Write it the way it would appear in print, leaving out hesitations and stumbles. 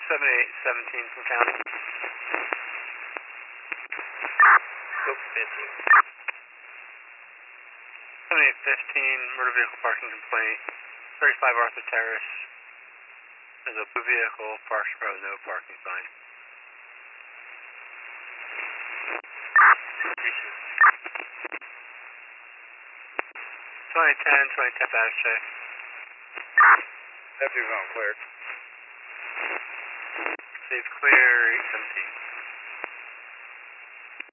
7817 from county. Scope 15. 7815, motor vehicle parking complaint, 35 Arthur Terrace. There's a blue vehicle parked in front of no parking sign. 2010 dash check. Deputy's on clear. Safe clear, 817.